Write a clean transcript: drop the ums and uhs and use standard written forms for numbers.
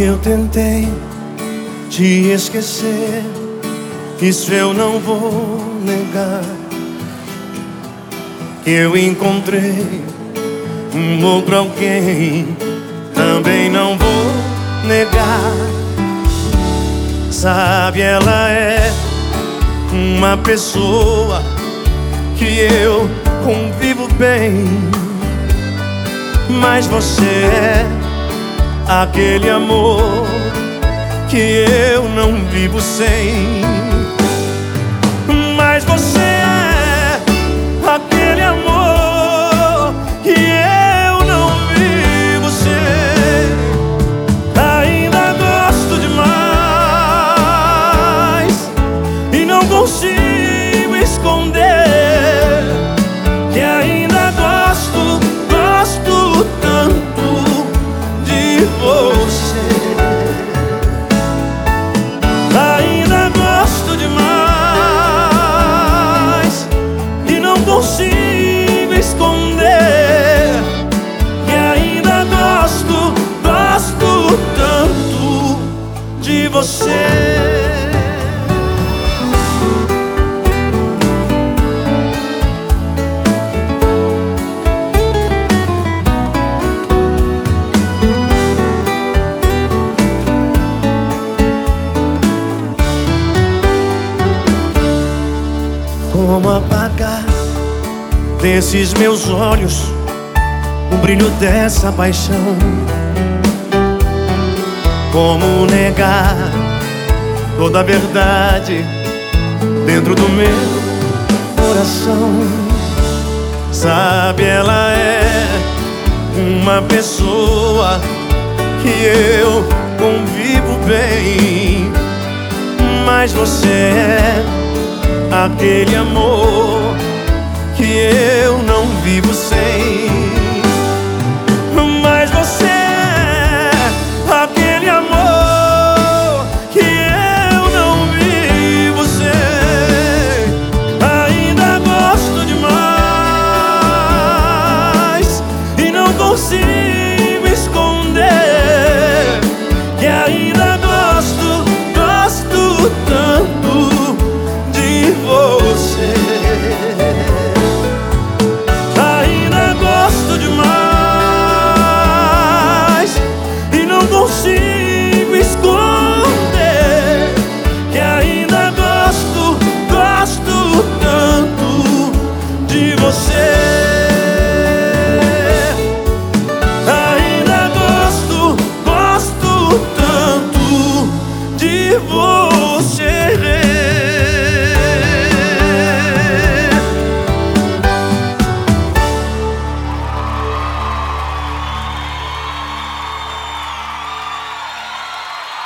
eu tentei te esquecer, isso eu não vou negar. Eu encontrei um outro alguém, também não vou negar. Sabe, ela é uma pessoa que eu convivo bem, mas você é aquele amor que eu não vivo sem. Mas você é aquele amor que eu não vivo sem. Ainda gosto demais e não consigo esconder que ainda gosto tanto de você. Ainda gosto demais e não consigo esconder que ainda gosto tanto de você. Como apagar desses meus olhos o brilho dessa paixão? Como negar toda a verdade dentro do meu coração? Sabe, ela é uma pessoa que eu convivo bem, mas você é aquele amor que eu não vivo sem. Mas você é aquele amor que eu não vivo sem. Ainda gosto demais e não consigo